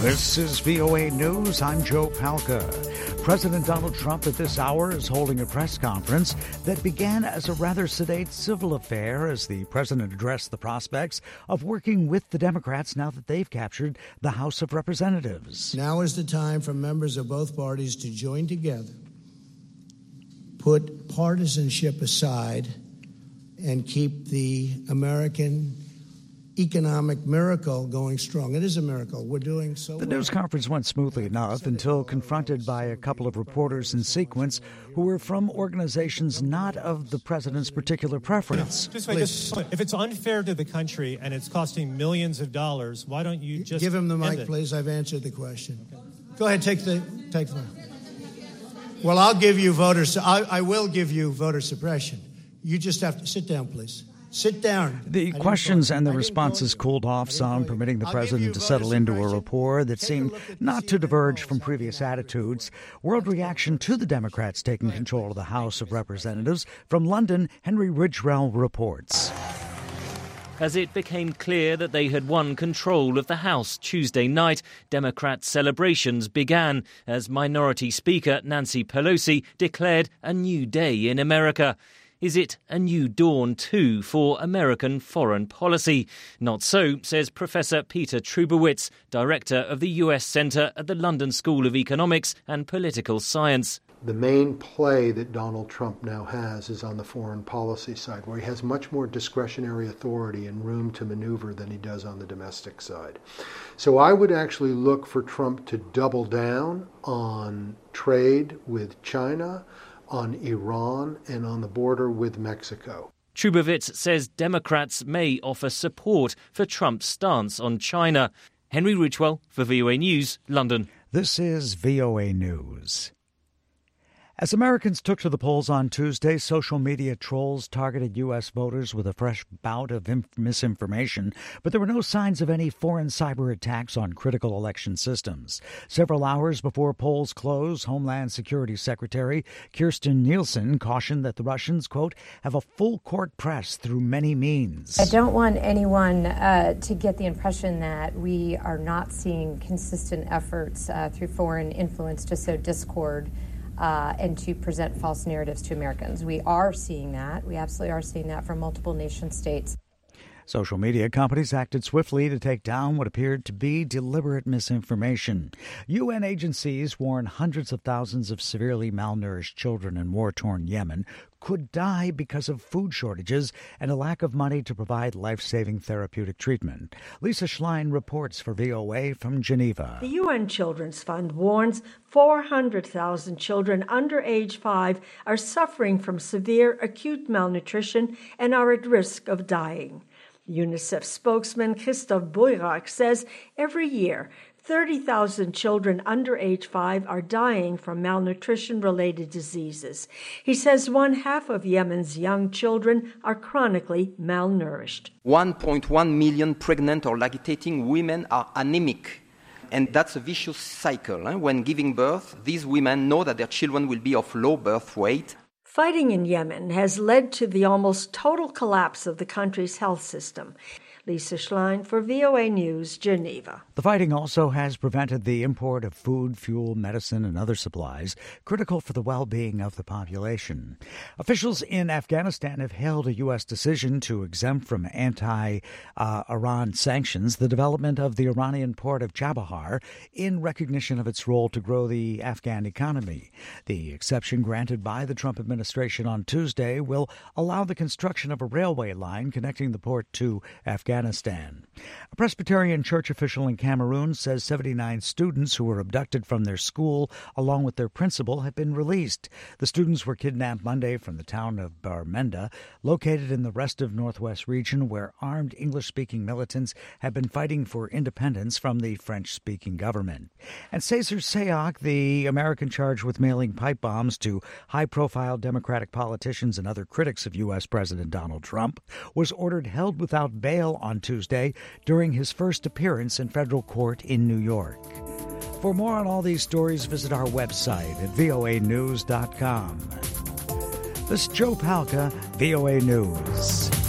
This is VOA News. I'm Joe Palca. President Donald Trump at this hour is holding a press conference that began as a rather sedate civil affair as the president addressed the prospects of working with the Democrats now that they've captured the House of Representatives. Now is the time for members of both parties to join together, put partisanship aside, and keep the American economic miracle going strong. It is a miracle. We're doing so well. The news conference went smoothly enough until confronted by a couple of reporters in sequence who were from organizations not of the president's particular preference. Just wait, if it's unfair to the country and it's costing millions of dollars, why don't you just give him the mic, please? I've answered the question. Okay. Go ahead, take the mic. Well, I'll give you I will give you voter suppression. You just have to sit down, please. Sit down. The questions and the responses cooled off some, permitting the president to settle into a rapport that seemed not to diverge from previous attitudes. World reaction to the Democrats taking control of the House of Representatives. From London, Henry Ridgwell reports. As it became clear that they had won control of the House Tuesday night, Democrat celebrations began as Minority Speaker Nancy Pelosi declared a new day in America. Is it a new dawn, too, for American foreign policy? Not so, says Professor Peter Trubowitz, director of the U.S. Centre at the London School of Economics and Political Science. The main play that Donald Trump now has is on the foreign policy side, where he has much more discretionary authority and room to maneuver than he does on the domestic side. So I would actually look for Trump to double down on trade with China, on Iran, and on the border with Mexico. Trubowitz says Democrats may offer support for Trump's stance on China. Henry Ridgwell for VOA News, London. This is VOA News. As Americans took to the polls on Tuesday, social media trolls targeted U.S. voters with a fresh bout of misinformation, but there were no signs of any foreign cyber attacks on critical election systems. Several hours before polls close, Homeland Security Secretary Kirstjen Nielsen cautioned that the Russians, quote, have a full court press through many means. I don't want anyone to get the impression that we are not seeing consistent efforts through foreign influence to sow discord and to present false narratives to Americans. We are seeing that. We absolutely are seeing that from multiple nation states. Social media companies acted swiftly to take down what appeared to be deliberate misinformation. UN agencies warn hundreds of thousands of severely malnourished children in war-torn Yemen could die because of food shortages and a lack of money to provide life-saving therapeutic treatment. Lisa Schlein reports for VOA from Geneva. The UN Children's Fund warns 400,000 children under age 5 are suffering from severe acute malnutrition and are at risk of dying. UNICEF spokesman Christophe Boirac says every year 30,000 children under age 5 are dying from malnutrition-related diseases. He says 1/2 of Yemen's young children are chronically malnourished. 1.1 million pregnant or lactating women are anemic. And that's a vicious cycle. When giving birth, these women know that their children will be of low birth weight. Fighting in Yemen has led to the almost total collapse of the country's health system. Lisa Schlein for VOA News, Geneva. The fighting also has prevented the import of food, fuel, medicine, and other supplies critical for the well-being of the population. Officials in Afghanistan have hailed a U.S. decision to exempt from anti-Iran sanctions the development of the Iranian port of Chabahar in recognition of its role to grow the Afghan economy. The exception granted by the Trump administration on Tuesday will allow the construction of a railway line connecting the port to Afghanistan. A Presbyterian church official in Cameroon says 79 students who were abducted from their school along with their principal have been released. The students were kidnapped Monday from the town of Bamenda, located in the Restive Northwest region where armed English-speaking militants have been fighting for independence from the French-speaking government. And Cesar Sayoc, the American charged with mailing pipe bombs to high-profile Democratic politicians and other critics of U.S. President Donald Trump, was ordered held without bail on Tuesday during his first appearance in federal court in New York. For more on all these stories, visit our website at voanews.com. This is Joe Palca, VOA News.